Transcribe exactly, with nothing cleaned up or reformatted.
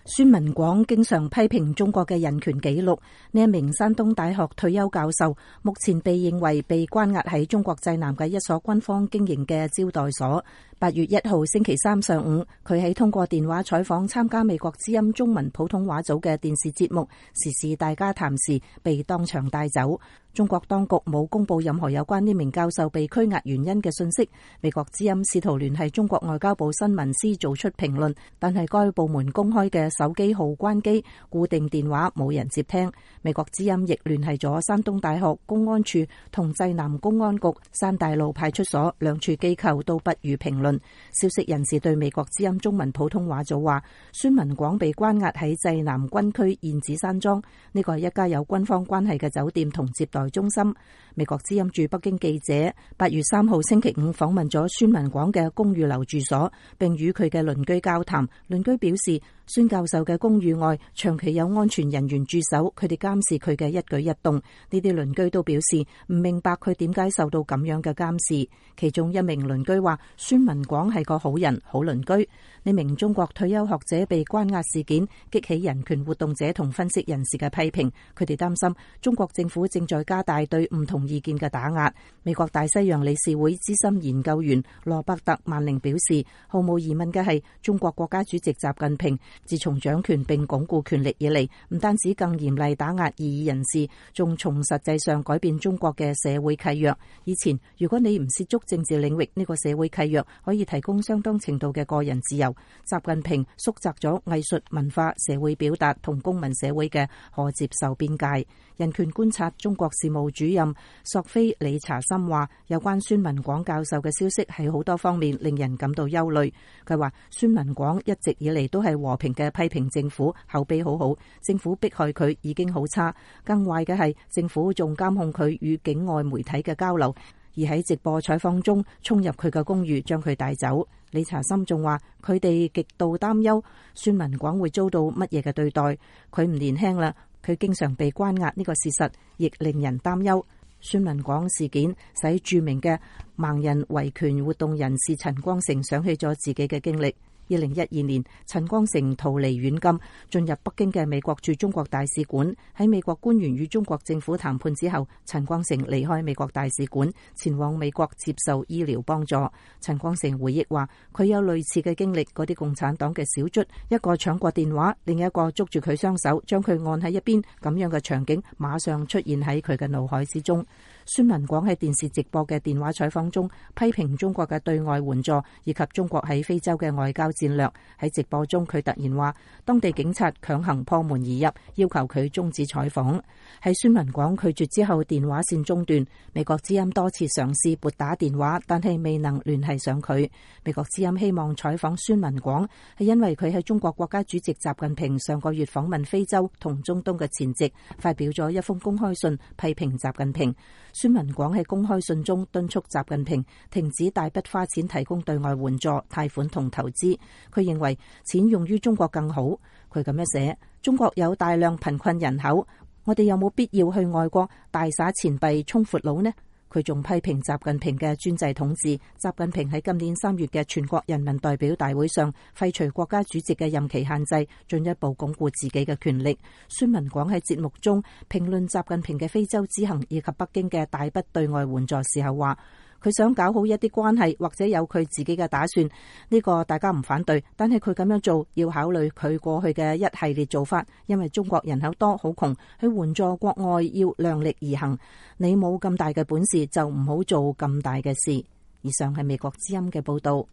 孫文廣經常批評中國嘅人權紀錄。呢一名山東大學退休教授，目前被認為被關押喺中國濟南嘅一所軍方經營嘅招待所。八月一號星期三上午，佢喺通過電話採訪參加美國之音中文普通話組嘅電視節目《時事大家談》時，被當場帶走。中國當局冇公布任何有關呢名教授被拘押原因嘅信息。美國之音試圖聯繫中國外交部新聞司做出評論，但係該部門公開嘅手機號關機，固定電話冇人接聽。美國之音亦聯繫咗山東大學公安處同濟南公安局山大路派出所，兩處機構都不予評論。消息人士對美國之音中文普通話組話，孫文廣被關押喺濟南軍區燕子山莊，呢個係一家有軍方關係嘅酒店同接待中心。美國之音駐北京記者八月三號星期五訪問咗孫文廣嘅公寓樓住所，並與佢嘅鄰居交談。鄰居表示，孫教授嘅公寓外長期有安全人員駐守，佢哋監視佢嘅一舉一動。呢啲鄰居都表示唔明白佢點解受到咁樣嘅監視。其中一名鄰居話，孫文廣係個好人、好鄰居。呢名中國退休學者被關押事件激起人權活動者同分析人士嘅批評，佢哋擔心中國政府正在加大對唔同意見嘅打壓。美國大西洋理事會資深研究員羅伯特曼寧表示，毫無疑問嘅係，中國國家主席習近平自從掌權並鞏固權力以嚟，唔單止更嚴厲打壓異議人士，仲從實際上改變中國嘅社會契約。以前如果你唔涉足政治領域，呢個社會契約可以提供相當程度嘅個人自由。習近平縮窄咗藝術、文化、社會表達同公民社會嘅可接受邊界。人權觀察中國事務主任索菲理查森話，有關孫文廣教授嘅消息喺好多方面令人感到憂慮。佢話，孫文廣一直以嚟都係和平嘅批評政府，口碑好好，政府迫害佢已經好差，更壞嘅係政府仲監控佢與境外媒體嘅交流，而喺直播採訪中衝入佢嘅公寓將佢帶走。理查森仲話，佢哋極度擔憂孫文廣會遭到乜嘢嘅對待。佢唔年輕啦，佢經常被關押，呢個事實亦令人擔憂。孫文廣事件使著名嘅盲人維權活動人士陳光誠想起咗自己嘅經歷。二零一二年，陳光誠逃離軟禁，進入北京嘅美國駐中國大使館。喺美國官員與中國政府談判之後，陳光誠離開美國大使館，前往美國接受醫療幫助。陳光誠回憶話，佢有類似嘅經歷，嗰啲共產黨嘅小卒，一個搶過電話，另一個捉住佢雙手，將佢按喺一邊，咁樣嘅場景馬上出現喺佢嘅腦海之中。孫文廣喺電視直播嘅電話採訪中批評中國嘅對外援助以及中國喺非洲嘅外交戰略。喺直播中，佢突然話當地警察強行破門而入，要求佢終止採訪。喺孫文廣拒絕之後，電話線中斷。美國之音多次嘗試撥打電話，但係未能聯繫上佢。美國之音希望採訪孫文廣，係因為佢喺中國國家主席習近平上個月訪問非洲同中東嘅前夕，發表咗一封公開信批評習近平。孫文廣喺公開信中敦促習近平停止大筆花錢提供對外援助、貸款同投資。佢認為錢用於中國更好。佢咁樣寫：中國有大量貧困人口，我哋有冇必要去外國大灑錢幣充闊佬呢？佢仲批評習近平嘅專制統治。習近平喺今年三月嘅全國人民代表大會上廢除國家主席嘅任期限制，進一步鞏固自己嘅權力。孫文廣喺節目中評論習近平嘅非洲之行以及北京嘅大筆對外援助時候話，佢想搞好一啲關係，或者有佢自己嘅打算，呢個大家唔反對，但係佢咁樣做要考慮佢過去嘅一系列做法，因為中國人口多好窮，去援助國外要量力而行。你冇咁大嘅本事就唔好做咁大嘅事。以上係美國之音嘅報道。